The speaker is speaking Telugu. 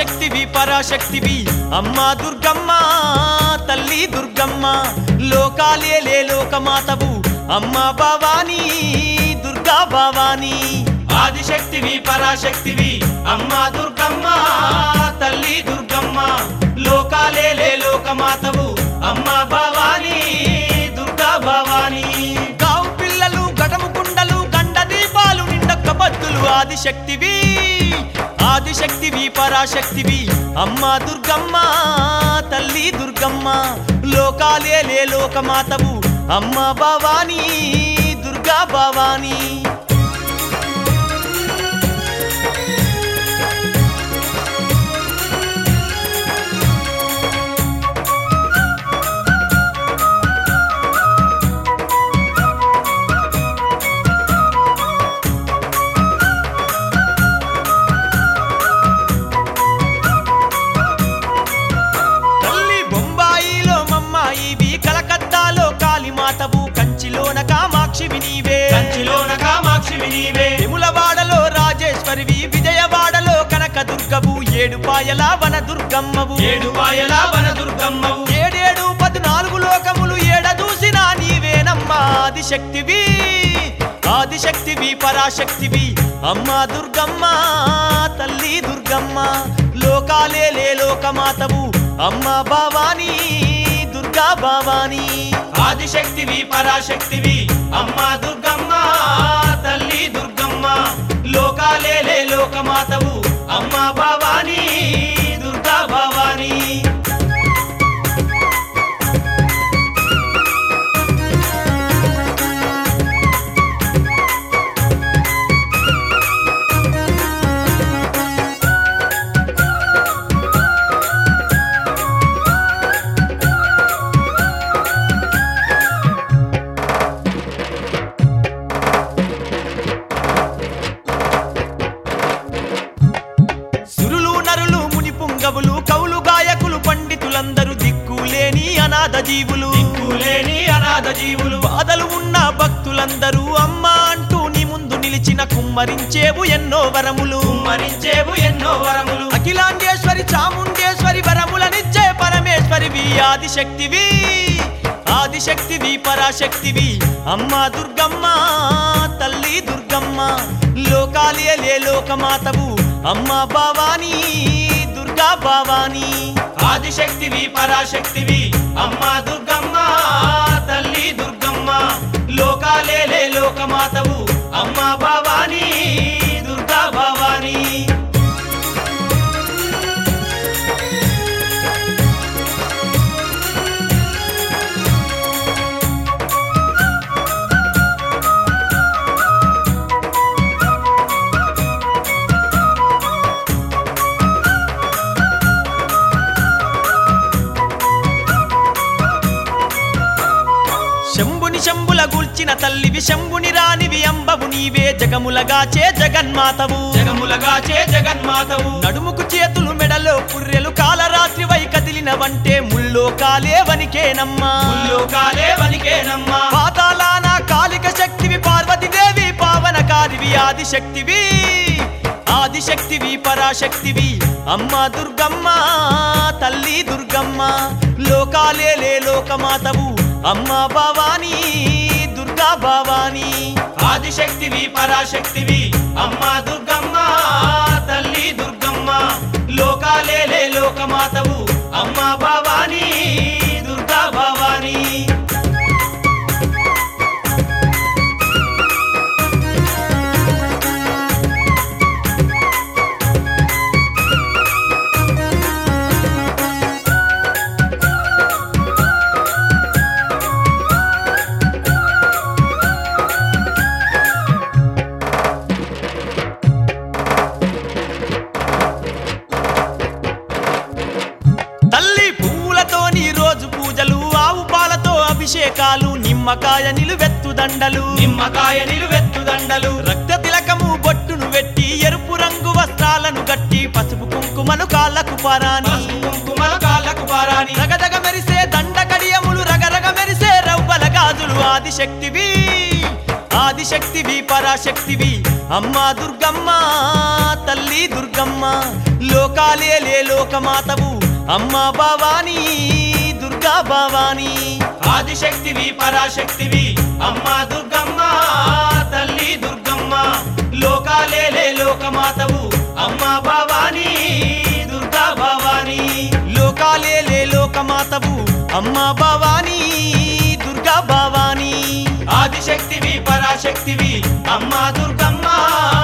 ఆదిశక్తివి పరాశక్తివి అమ్మా దుర్గమ్మ తల్లి దుర్గమ్మ లోకాలేలే లోకమాతవు అమ్మా భవానీ దుర్గా భవానీ ఆదిశక్తివి పరాశక్తివి అమ్మా దుర్గమ్మ తల్లి దుర్గమ్మ లోకాలేలే లోకమాతవు అమ్మా భవానీ దుర్గా భవానీ గావు పిల్లలు గటము కుండలు గండ దీపాలు నిండొక్క బద్దులు ఆదిశక్తివి ఆదిశక్తివి పరాశక్తివి అమ్మా దుర్గమ్మ తల్లి దుర్గమ్మ లోకాలేలే లోకమాతవు అమ్మా భవానీ దుర్గా భవానీ విమలవాడలో రాజేశ్వరివి విజయవాడలో కనక దుర్గవు ఏడుపాయల వన దుర్గమ్మవు ఏడుపాయల వన దుర్గమ్మవు ఏడేడు 14 లోకములు ఏడ చూసినా నీవేనమ్మా ఆదిశక్తివి ఆదిశక్తివి పరాశక్తివి అమ్మా దుర్గమ్మ తల్లి దుర్గమ్మ లోకాలేలే లోకమాతవు అమ్మా భవానీ దుర్గా భవానీ ఆదిశక్తివి పరాశక్తివి అమ్మా దుర్గమ్మ తల్లి దుర్గమ్మ లోకాలేలే లోకమాతవు అమ్మా భవానీ దుర్గా భవానీ కౌలు గాయకులు పండితులందరూ దిక్కులేని అనాథ జీవులు బాధలు ఉన్న భక్తులందరూ అమ్మా అంటూ నీ ముందు నిలిచిన కుమ్మరించేవు ఎన్నో వరములు అఖిలాండేశ్వరి చాముండేశ్వరి వరములనిచ్చే పరమేశ్వరివి ఆదిశక్తివి ఆదిశక్తివి పరాశక్తివి అమ్మా దుర్గమ్మ తల్లి దుర్గమ్మ లోకాలేలే లోకమాతవు అమ్మా భవానీ దుర్గా భవానీ ఆదిశక్తివి పరాశక్తివి అమ్మా దుర్గమ్మ తల్లి దుర్గమ్మ లోకాలేలే లోకమాతవు అమ్మా భవానీ దుర్గా భవానీ శంభుల గూల్చిన తల్లివి శంభుని రానివి అంబవు నీవే జగములగాచే జగన్మాతవు నడుముకు చేతులు మెడలో పుర్రెలు కాలరాత్రి వై కదిలిన వంటే ముల్లోకాలే వనికేనమ్మా పాతాళాన కాళిక శక్తివి పార్వతీదేవి పావనకారివి ఆదిశక్తివి పరాశక్తివి అమ్మా దుర్గమ్మ తల్లి దుర్గమ్మ లోకాలేలే లోకమాతవు అమ్మా భవానీ దుర్గా భవానీ ఆదిశక్తివి పరాశక్తివి అమ్మా దుర్గమ్మ తల్లి దుర్గమ్మ లోకాలేలే లోకమాతవు అమ్మా భవానీ దుర్గా భవానీ అభిషేకాలు నిమ్మకాయ నిలువెత్తు దండలు రక్త తిలకము బొట్టును వెట్టి ఎరుపు రంగు వస్త్రాలను గట్టి పసుపు కుంకుమలు కాళ్ళకు పారాని రగదగ మెరిసే దండ కడియములు రగరగ మెరిసే రవ్వల గాజులు ఆదిశక్తివి పరాశక్తివి అమ్మా దుర్గమ్మ తల్లి దుర్గమ్మ లోకాలేలే లోకమాతవు అమ్మా భవానీ దుర్గా భవానీ ఆదిశక్తివి పరాశక్తివి అమ్మా దుర్గమ్మ తల్లి దుర్గమ్మ లోకాలేలే లోకమాతవు అమ్మా భవానీ దుర్గా భవానీ లోకాలేలే లోకమాతవు అమ్మా భవానీ దుర్గా భవానీ ఆదిశక్తివి పరాశక్తివి అమ్మా దుర్గమ్మ